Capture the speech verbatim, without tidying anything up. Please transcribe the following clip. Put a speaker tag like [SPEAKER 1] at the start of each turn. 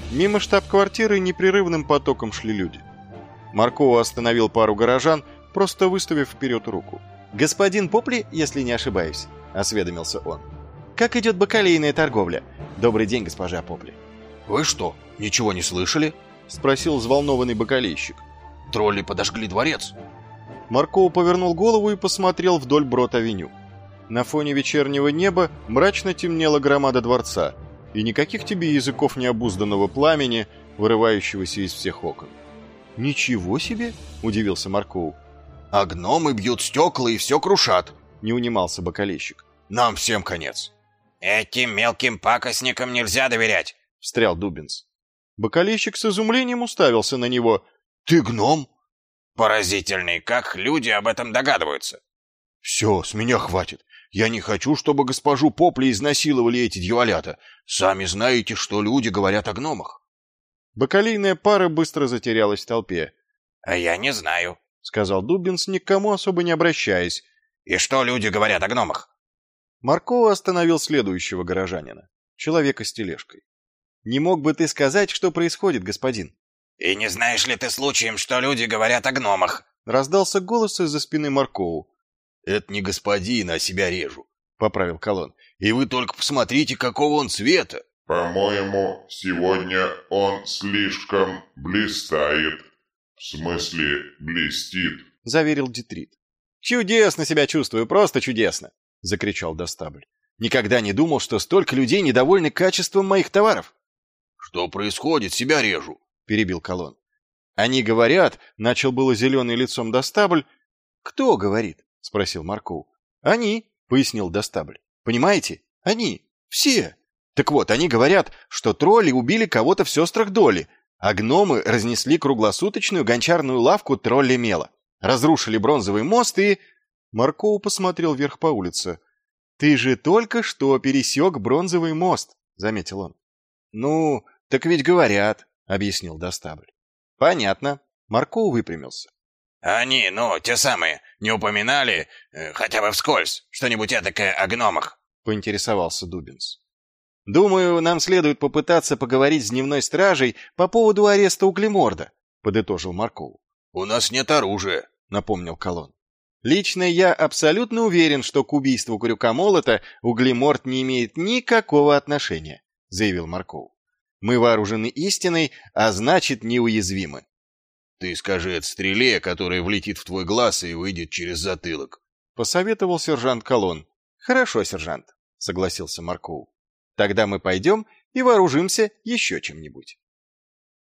[SPEAKER 1] Мимо штаб-квартиры непрерывным потоком шли люди. Маркова остановил пару горожан, просто выставив вперед руку. «Господин Попли, если не ошибаюсь», — осведомился он. «Как идет бакалейная торговля? Добрый день, госпожа Попли».
[SPEAKER 2] «Вы что, ничего не слышали?»
[SPEAKER 1] — спросил взволнованный бакалейщик.
[SPEAKER 2] «Тролли подожгли дворец».
[SPEAKER 1] Маркова повернул голову и посмотрел вдоль Брод-авеню. На фоне вечернего неба мрачно темнела громада дворца, и никаких тебе языков необузданного пламени, вырывающегося из всех окон. «Ничего себе!» — удивился Марков.
[SPEAKER 2] «А гномы бьют стекла и все крушат»,
[SPEAKER 1] — не унимался бакалейщик.
[SPEAKER 2] «Нам всем конец».
[SPEAKER 3] «Этим мелким пакостникам нельзя доверять»,
[SPEAKER 1] — встрял Дубинс. Бакалейщик с изумлением уставился на него.
[SPEAKER 2] «Ты гном?»
[SPEAKER 3] «Поразительный, как люди об этом догадываются».
[SPEAKER 2] «Все, с меня хватит. Я не хочу, чтобы госпожу Попли изнасиловали эти дьяволята. Сами знаете, что люди говорят о гномах».
[SPEAKER 1] Бакалейная пара быстро затерялась в толпе.
[SPEAKER 3] «А я не знаю»,
[SPEAKER 1] — сказал Дубинс, ни к кому особо не обращаясь.
[SPEAKER 3] «И что люди говорят о гномах?»
[SPEAKER 1] Маркова остановил следующего горожанина, человека с тележкой. «Не мог бы ты сказать, что происходит, господин?»
[SPEAKER 3] «И не знаешь ли ты случаем, что люди говорят о гномах?»
[SPEAKER 1] Раздался голос из-за спины Маркову.
[SPEAKER 2] «Это не господин, а себя режу»,
[SPEAKER 1] — поправил Колон.
[SPEAKER 2] «И вы только посмотрите, какого он цвета».
[SPEAKER 4] «По-моему, сегодня он слишком блистает. В смысле, блестит», —
[SPEAKER 1] заверил Дитрит. «Чудесно себя чувствую, просто чудесно!» — закричал Достабль. «Никогда не думал, что столько людей недовольны качеством моих товаров».
[SPEAKER 2] «Что происходит? Себя режу», —
[SPEAKER 1] перебил Колон. «Они говорят», — начал было зеленый лицом Достабль. «Кто говорит?» — спросил Марков. «Они», — пояснил Достабль. «Понимаете? Они. Все. Так вот, они говорят, что тролли убили кого-то в сестрах Долли, а гномы разнесли круглосуточную гончарную лавку тролля Мела, разрушили бронзовый мост и...» Марков посмотрел вверх по улице. «Ты же только что пересек бронзовый мост», — заметил он. «Ну, так ведь говорят», — объяснил Достабль. «Понятно». Марков выпрямился.
[SPEAKER 3] «Они, ну, те самые, не упоминали, э, хотя бы вскользь, что-нибудь эдакое о гномах?»
[SPEAKER 1] — поинтересовался Дубинс. «Думаю, нам следует попытаться поговорить с дневной стражей по поводу ареста Углеморда», — подытожил Марков.
[SPEAKER 2] «У нас нет оружия»,
[SPEAKER 1] — напомнил Колон. «Лично я абсолютно уверен, что к убийству Крюкомолота Углеморд не имеет никакого отношения», — заявил Марков. «Мы вооружены истиной, а значит, неуязвимы».
[SPEAKER 2] «Ты скажи это стреле, которая влетит в твой глаз и выйдет через затылок»,
[SPEAKER 1] — посоветовал сержант Колон. «Хорошо, сержант», — согласился Марков. «Тогда мы пойдем и вооружимся еще чем-нибудь».